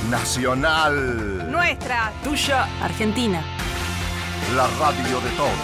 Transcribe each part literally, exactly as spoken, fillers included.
Nacional. Nuestra, tuya, Argentina. La radio de todos.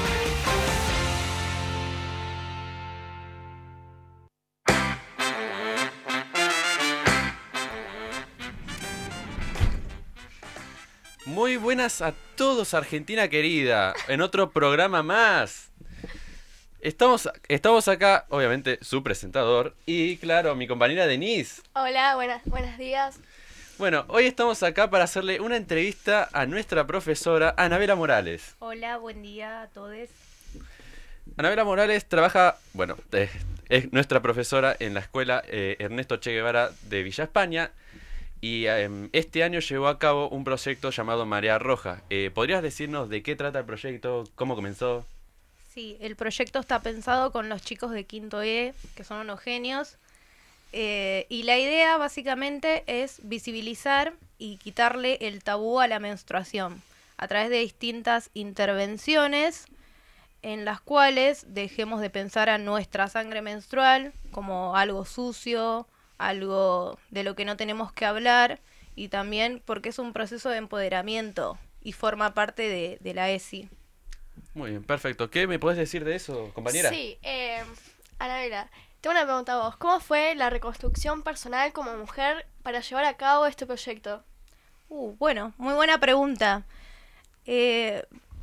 Muy buenas a todos, Argentina querida, en otro programa más. Estamos, estamos acá, obviamente, su presentador y, claro, mi compañera Denise. Hola, buenas, buenos días. Bueno, hoy estamos acá para hacerle una entrevista a nuestra profesora Anabela Morales. Hola, buen día a todos. Anabela Morales trabaja, bueno, es, es nuestra profesora en la escuela eh, Ernesto Che Guevara de Villa España. Y eh, este año llevó a cabo un proyecto llamado Marea Roja. Eh, ¿Podrías decirnos de qué trata el proyecto? ¿Cómo comenzó? Sí, el proyecto está pensado con los chicos de Quinto E, que son unos genios. Eh, y la idea básicamente es visibilizar y quitarle el tabú a la menstruación a través de distintas intervenciones en las cuales dejemos de pensar a nuestra sangre menstrual como algo sucio, algo de lo que no tenemos que hablar, y también porque es un proceso de empoderamiento y forma parte de, de la E S I. Muy bien, perfecto. ¿Qué me puedes decir de eso, compañera? Sí, eh, Anabela, tengo una pregunta a vos. ¿Cómo fue la reconstrucción personal como mujer para llevar a cabo este proyecto? Uh, bueno, muy buena pregunta. Eh,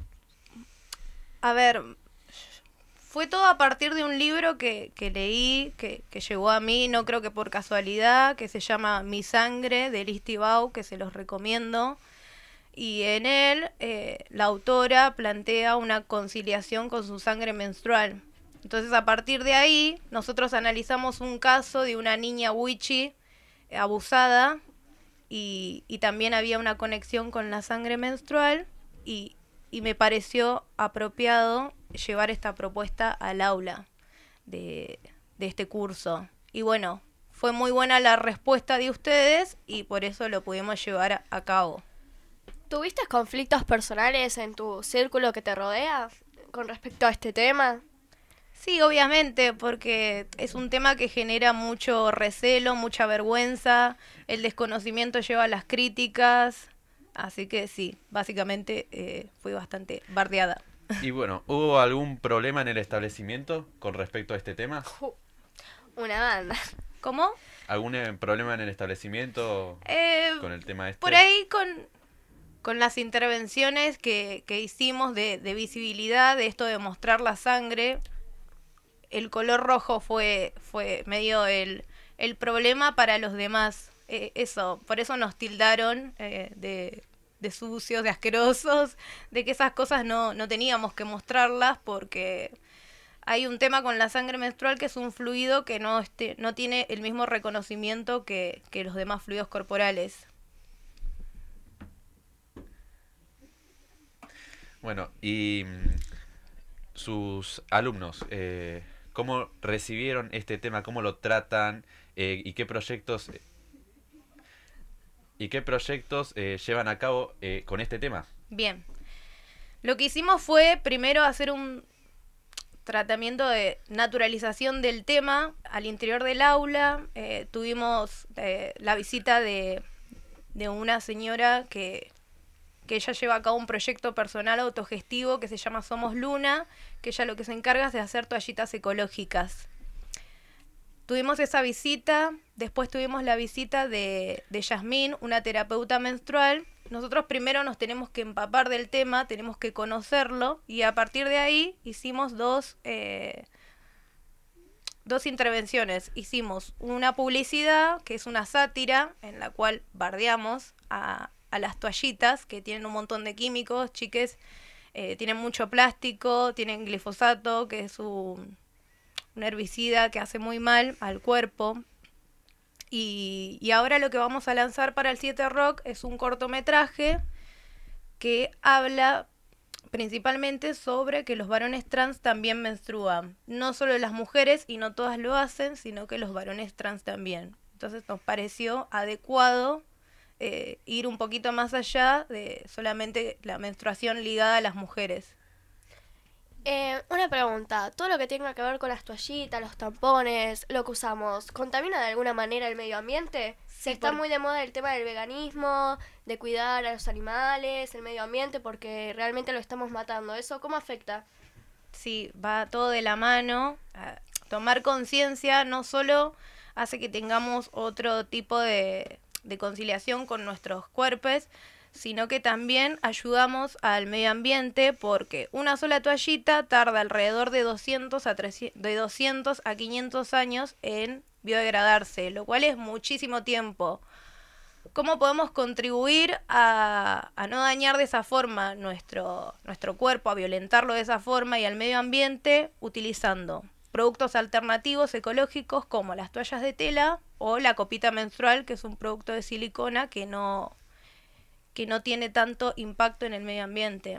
a ver, fue todo a partir de un libro que, que leí, que, que llegó a mí, no creo que por casualidad, que se llama Mi Sangre, de Liz Tibau, que se los recomiendo. Y en él, eh, la autora plantea una conciliación con su sangre menstrual. Entonces, a partir de ahí, nosotros analizamos un caso de una niña wichi eh, abusada, y, y también había una conexión con la sangre menstrual, y, y me pareció apropiado llevar esta propuesta al aula de, de este curso. Y bueno, fue muy buena la respuesta de ustedes y por eso lo pudimos llevar a, a cabo. ¿Tuviste conflictos personales en tu círculo que te rodea con respecto a este tema? Sí, obviamente, porque es un tema que genera mucho recelo, mucha vergüenza, el desconocimiento lleva a las críticas, así que sí, básicamente eh, fui bastante bardeada. Y bueno, ¿hubo algún problema en el establecimiento con respecto a este tema? Una banda. ¿Cómo? ¿Algún eh, problema en el establecimiento Eh, con el tema este? Por ahí con, con las intervenciones que, que hicimos de, de visibilidad, de esto de mostrar la sangre, el color rojo fue, fue medio el, el problema para los demás. Eh, eso, por eso nos tildaron eh, de... de sucios, de asquerosos, de que esas cosas no, no teníamos que mostrarlas porque hay un tema con la sangre menstrual que es un fluido que no, este, no tiene el mismo reconocimiento que, que los demás fluidos corporales. Bueno, y mm, sus alumnos, eh, ¿cómo recibieron este tema? ¿Cómo lo tratan? Eh, ¿Y qué proyectos... ¿Y qué proyectos eh, llevan a cabo eh, con este tema? Bien. Lo que hicimos fue primero hacer un tratamiento de naturalización del tema al interior del aula. Eh, tuvimos eh, la visita de, de una señora que, que ella lleva a cabo un proyecto personal autogestivo que se llama Somos Luna, que ella lo que se encarga es de hacer toallitas ecológicas. Tuvimos esa visita, después tuvimos la visita de, de Yasmín, una terapeuta menstrual. Nosotros primero nos tenemos que empapar del tema, tenemos que conocerlo, y a partir de ahí hicimos dos, eh, dos intervenciones. Hicimos una publicidad, que es una sátira, en la cual bardeamos a, a las toallitas, que tienen un montón de químicos, chiques, eh, tienen mucho plástico, tienen glifosato, que es un... un herbicida que hace muy mal al cuerpo. Y, y ahora lo que vamos a lanzar para el siete Rock es un cortometraje que habla principalmente sobre que los varones trans también menstruan. No solo las mujeres, y no todas lo hacen, sino que los varones trans también. Entonces nos pareció adecuado eh, ir un poquito más allá de solamente la menstruación ligada a las mujeres. Eh, una pregunta, ¿todo lo que tenga que ver con las toallitas, los tampones, lo que usamos, contamina de alguna manera el medio ambiente? Sí, Se está por- muy de moda el tema del veganismo, de cuidar a los animales, el medio ambiente, porque realmente lo estamos matando. ¿Eso cómo afecta? Sí, va todo de la mano. A tomar conciencia no solo hace que tengamos otro tipo de, de conciliación con nuestros cuerpos, sino que también ayudamos al medio ambiente porque una sola toallita tarda alrededor de doscientos a trescientos, de doscientos a quinientos años en biodegradarse, lo cual es muchísimo tiempo. ¿Cómo podemos contribuir a, a no dañar de esa forma nuestro, nuestro cuerpo, a violentarlo de esa forma y al medio ambiente? Utilizando productos alternativos ecológicos como las toallas de tela o la copita menstrual, que es un producto de silicona que no, que no tiene tanto impacto en el medio ambiente.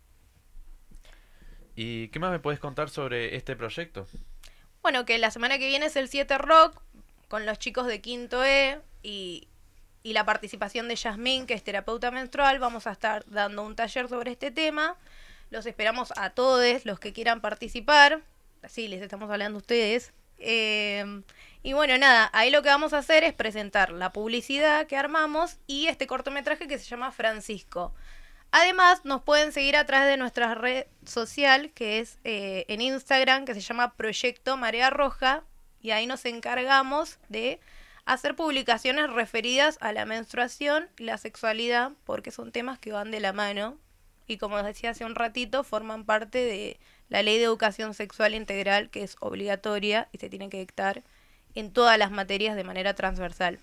¿Y qué más me puedes contar sobre este proyecto? Bueno, que la semana que viene es el siete Rock con los chicos de Quinto E y, y la participación de Yasmín, que es terapeuta menstrual. Vamos a estar dando un taller sobre este tema. Los esperamos a todos los que quieran participar. Sí, les estamos hablando a ustedes. Eh, y bueno, nada, ahí lo que vamos a hacer es presentar la publicidad que armamos y este cortometraje que se llama Francisco. Además, nos pueden seguir a través de nuestra red social, que es eh, en Instagram, que se llama Proyecto Marea Roja, y ahí nos encargamos de hacer publicaciones referidas a la menstruación y la sexualidad, porque son temas que van de la mano, y como les decía hace un ratito, forman parte de la Ley de Educación Sexual Integral, que es obligatoria y se tiene que dictar en todas las materias de manera transversal.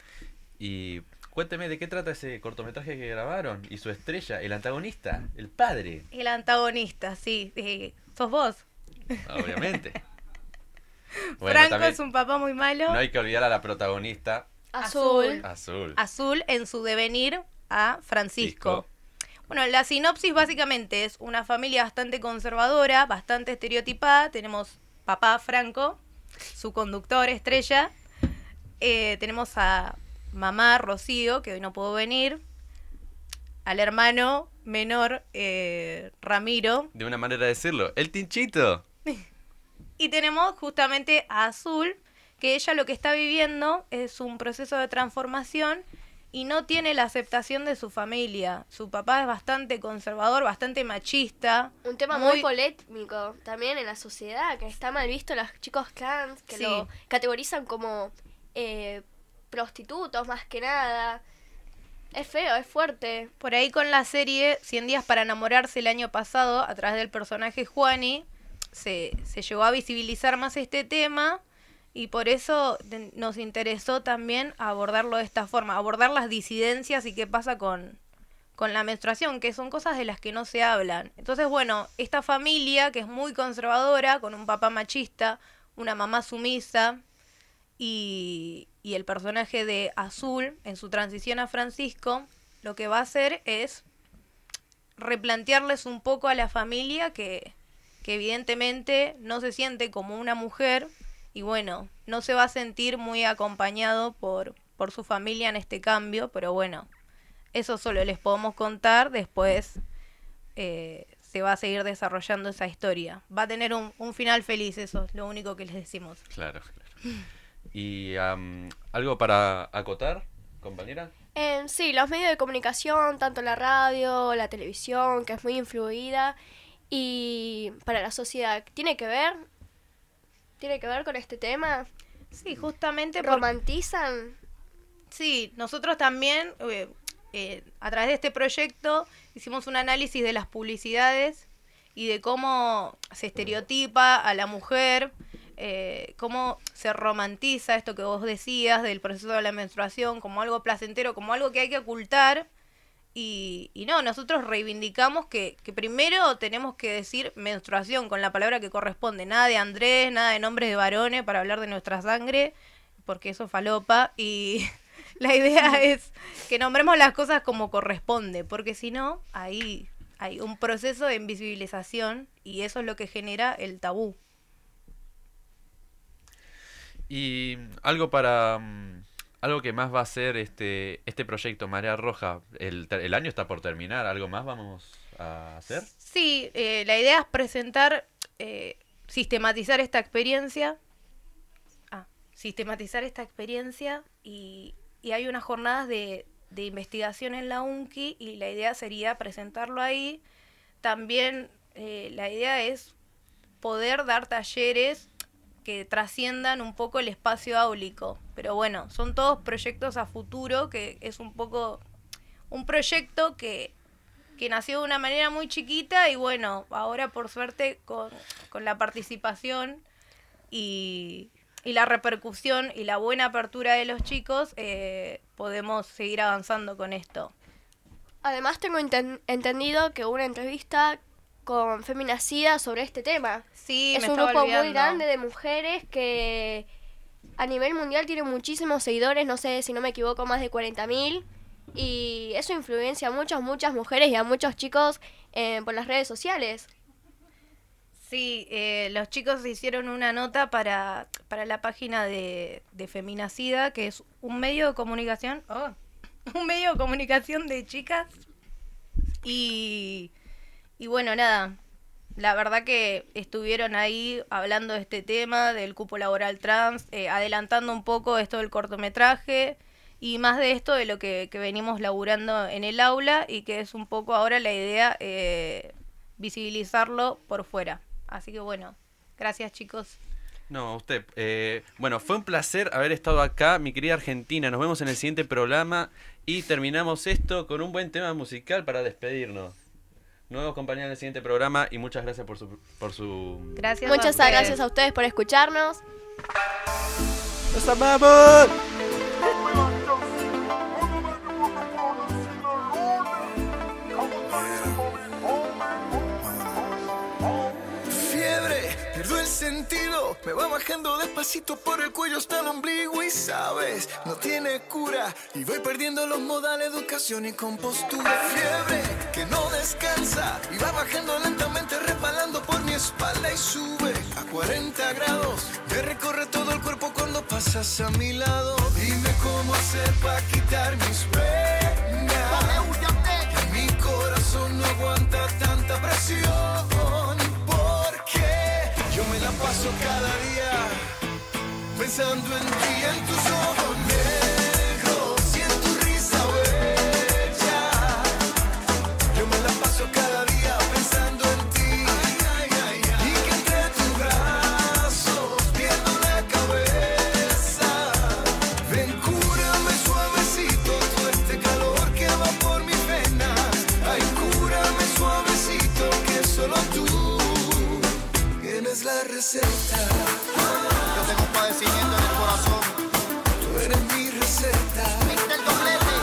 Y cuénteme de qué trata ese cortometraje que grabaron y su estrella, el antagonista, el padre, El antagonista, sí, eh, sos vos. obviamente. Bueno, Franco también es un papá muy malo. no hay que olvidar a la protagonista, Azul. Azul. Azul en su devenir a Francisco. Francisco. Bueno, la sinopsis básicamente es una familia bastante conservadora, bastante estereotipada. Tenemos papá Franco, su conductor estrella. Eh, tenemos a mamá Rocío, que hoy no pudo venir. Al hermano menor eh, Ramiro. De una manera de decirlo, el Tinchito. Y tenemos justamente a Azul, que ella lo que está viviendo es un proceso de transformación y no tiene la aceptación de su familia. Su papá es bastante conservador, bastante machista. Un tema muy, polémico también en la sociedad, que está mal visto los chicos trans, que Sí. lo categorizan como eh, prostitutos más que nada. Es feo, es fuerte. Por ahí con la serie cien días para enamorarse el año pasado, a través del personaje Juani, se, se llegó a visibilizar más este tema y por eso te- nos interesó también abordarlo de esta forma, abordar las disidencias y qué pasa con, con la menstruación, que son cosas de las que no se hablan. Entonces, bueno, esta familia que es muy conservadora, con un papá machista, una mamá sumisa y, y el personaje de Azul en su transición a Francisco, lo que va a hacer es replantearles un poco a la familia que, que evidentemente no se siente como una mujer y bueno, no se va a sentir muy acompañado por, por su familia en este cambio, pero bueno, eso solo les podemos contar, después eh, se va a seguir desarrollando esa historia. Va a tener un, un final feliz, eso es lo único que les decimos. Claro, claro. ¿Y am, algo para acotar, compañera? Eh, sí, los medios de comunicación, tanto la radio, la televisión, que es muy influida, y para la sociedad, ¿tiene que ver? ¿Tiene que ver con este tema? Sí, justamente por- ¿Romantizan? Sí, nosotros también, eh, eh, a través de este proyecto, hicimos un análisis de las publicidades y de cómo se estereotipa a la mujer, eh, cómo se romantiza esto que vos decías del proceso de la menstruación como algo placentero, como algo que hay que ocultar. Y, y no, nosotros reivindicamos que, que primero tenemos que decir menstruación con la palabra que corresponde. Nada de Andrés, nada de nombres de varones para hablar de nuestra sangre, porque eso falopa. Y la idea es que nombremos las cosas como corresponde, porque si no, ahí hay un proceso de invisibilización y eso es lo que genera el tabú. Y algo para mm, algo que más va a ser este este proyecto Marea Roja, el, ter- el año está por terminar, algo más vamos a hacer? Sí, eh, la idea es presentar, eh, sistematizar esta experiencia. Ah, sistematizar esta experiencia y, y hay unas jornadas de, de investigación en la UNCI y la idea sería presentarlo ahí. También eh, la idea es poder dar talleres que trasciendan un poco el espacio áulico. Pero bueno, son todos proyectos a futuro, que es un poco un proyecto que, que nació de una manera muy chiquita y bueno, ahora por suerte con, con la participación y, y la repercusión y la buena apertura de los chicos, eh, podemos seguir avanzando con esto. Además tengo enten- entendido que hubo una entrevista con Feminacida sobre este tema. Sí, es me un estaba grupo olvidando. muy grande de mujeres que a nivel mundial tiene muchísimos seguidores, no sé si no me equivoco, más de cuarenta mil. Y eso influencia a muchas, muchas mujeres y a muchos chicos eh, por las redes sociales. Sí, eh, los chicos hicieron una nota para, para la página de, de Feminacida, que es un medio de comunicación, oh, un medio de comunicación de chicas. Y, y bueno, nada, la verdad que estuvieron ahí hablando de este tema, del cupo laboral trans, eh, adelantando un poco esto del cortometraje y más de esto de lo que, que venimos laburando en el aula y que es un poco ahora la idea, eh, visibilizarlo por fuera. Así que bueno, gracias chicos. No, a usted. Eh, bueno, fue un placer haber estado acá, mi querida Argentina. Nos vemos en el siguiente programa y terminamos esto con un buen tema musical para despedirnos. Nos vemos, compañeros, en el siguiente programa y muchas gracias por su... Por su... Gracias. Muchas a gracias a ustedes por escucharnos. ¡Nos amamos! Pierdo el sentido, me va bajando despacito por el cuello hasta el ombligo y sabes, no tiene cura y voy perdiendo los modales, educación y compostura. Fiebre que no descansa y va bajando lentamente resbalando por mi espalda y sube a cuarenta grados, me recorre todo el cuerpo cuando pasas a mi lado. Dime cómo hacer para quitar mis penas, que mi corazón no aguanta tanta presión. Yo me la paso cada día pensando en ti, en tus ojos negros y en tu risa bella. Yo me la paso cada día pensando en ti, ay, ay, ay, y que entre tus brazos pierdo la cabeza. Ven, cúrame suavecito todo este calor que va por mis venas. Ay, cúrame suavecito que solo tú tienes la receta. Yo tengo un padecimiento en el corazón. Tú eres mi receta. ¿Viste el doblete?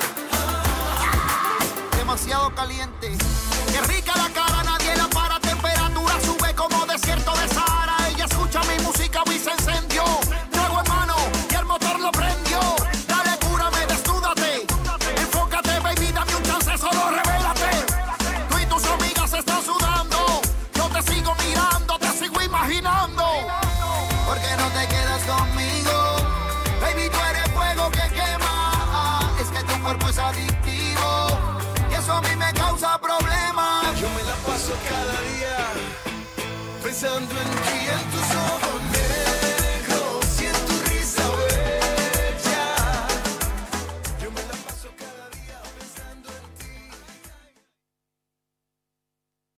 Demasiado caliente. Qué rica la cara, nadie la para. Temperatura sube como desierto de Sahara. Ella escucha mi música y se encendió. Trago en mano y el motor lo prendió. Dale, cúrame, desnúdate. Enfócate, baby, dame un chance, solo revélate. Tú y tus amigas están sudando. Yo te sigo mirando, te sigo imaginando. ¿Por qué no te quedas conmigo? Baby, tú eres fuego que quema. Es que tu cuerpo es adictivo y eso a mí me causa problemas. Yo me la paso cada día pensando en ti, en tus ojos